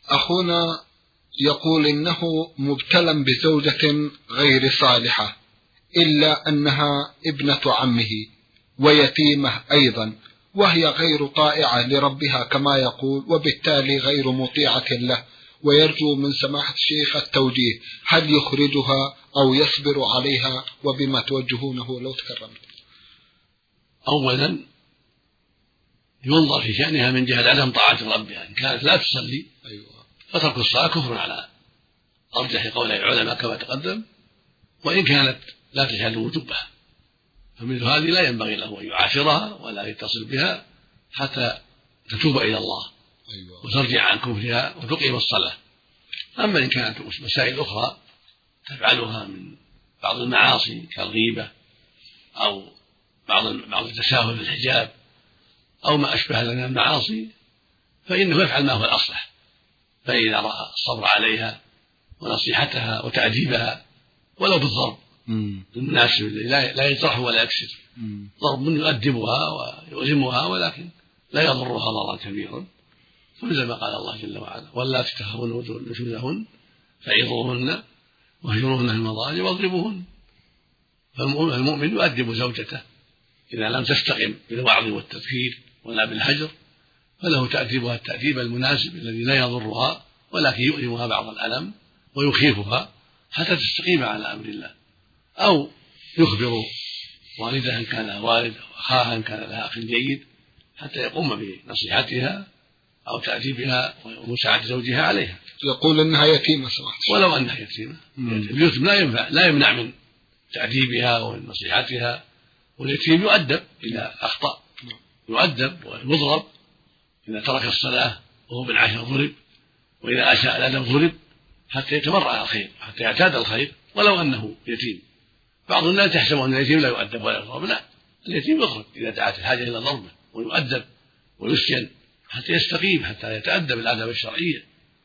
أخونا يقول إنه مبتلى بزوجة غير صالحة، إلا أنها ابنة عمه ويتيمة أيضا، وهي غير طائعة لربها كما يقول، وبالتالي غير مطيعة له، ويرجو من سماحة الشيخ التوجيه، هل يخرجها أو يصبر عليها؟ وبما توجهونه لو تكرمت. أولا ينظر في شأنها من جهة عدم طاعة ربها، إن كانت لا تصلي فترك الصلاة كفر على أرجح قول العلماء كما تقدم، وإن كانت لا تشهد وجوبها فمثل هذه لا ينبغي له أن يعاشرها ولا يتصل بها حتى تتوب إلى الله وترجع عن كفرها وتقيم الصلاة. أما إن كانت مسائل أخرى تفعلها من بعض المعاصي كالغيبة أو بعض التساهل في الحجاب أو ما أشبه من المعاصي فإنه يفعل ما هو الأصلح، فإذا رأى الصبر عليها ونصيحتها وتأديبها ولو بالضرب المناسب لا يجرح ولا يكسر، ضرب يؤدبها ويؤلمها ولكن لا يضرها ضررا كبيرا، فمثل ما قال الله جل وعلا: واللاتي تخافون نشوزهن فعظوهن واهجروهن في المضاجع واضربوهن. فالمؤمن يؤدب زوجته إذا لم تستقم بالوعظ والتذكير ولا بالهجر، فله تأديبها التأديب المناسب الذي لا يضرها ولكن يؤلمها بعض الألم ويخيفها حتى تستقيم على أمر الله، أو يخبر والدها إن كان لها والد أو أخاها إن كان لها أخ جيد حتى يقوم بنصيحتها أو تأديبها ومساعدة زوجها عليها. يقول إنها يتيمة ولو أنها يتيمة اليتيم لا يمنع من تأديبها ونصيحتها، واليتيم يؤدب إذا أخطأ، يؤدب ويضرب إذا ترك الصلاة وهو بن 10 ضرب، وإذا أساء الأدب ضرب حتى يتمرع على الخير حتى يعتاد الخير ولو أنه يتيم. بعض الناس يحسب أن اليتيم لا يؤدب ولا يضرب، لا، اليتيم يضرب إذا دعت الحاجة إلى ضربه ويؤدب ويسجن حتى يستقيم حتى يتأدب الآداب الشرعية،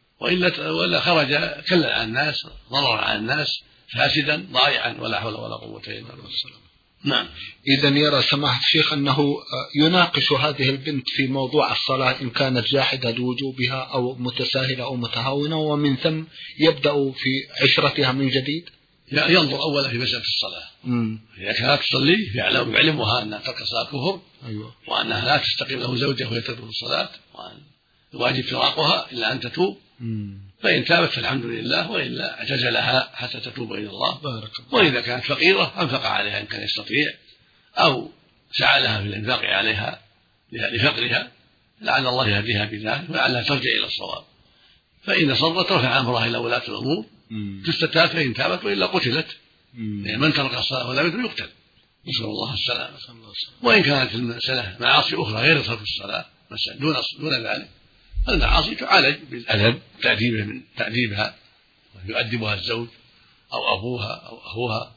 وإلا خرج كلا على الناس ضرر على الناس فاسدا ضائعا ولا حول ولا قوة إلا بالله. نعم. إذن يرى سماحة الشيخ أنه يناقش هذه البنت في موضوع الصلاة إن كانت جاحدة لوجوبها أو متساهلة أو متهاونة، ومن ثم يبدأ في عشرتها من جديد. ينظر أولا في مسألة الصلاة، إذا كانت تصلي يعلمها أنها ترك الصلاة كفر، وأنها لا تستقيم له زوجها وهي تترك الصلاة، وأن الواجب فراقها إلا أن تتوب، فإن تابت فالحمد لله، وإلا اعتزلها حتى تتوب إلى الله. وإذا كانت فقيرة أنفق عليها إن كان يستطيع، أو سعى لها في الإنفاق عليها لفقرها، لعل الله يهديها بذلك ولعلها ترجع إلى الصواب. فإن صرت رفع أمرها إلى ولاة الأمور تستتاب فإن تابت، وإلا قتلت، يعني من ترك الصلاة ولا يدري يقتل، نسأل الله السلامة. وإن كانت المسألة معاصي أخرى غير ترك الصلاة دون ذلك، المعاصي تعالج بالأدب من تأديبها، ويؤدبها الزوج أو أبوها أو أخوها،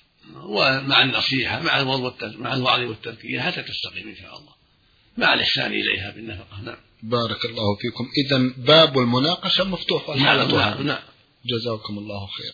ومع النصيحة مع الوعظ والتذكير حتى تستقيم إن شاء الله، مع الإحسان إليها بالنفقة. نعم. بارك الله فيكم. إذن باب المناقشة مفتوح. نعم. جزاكم الله خير.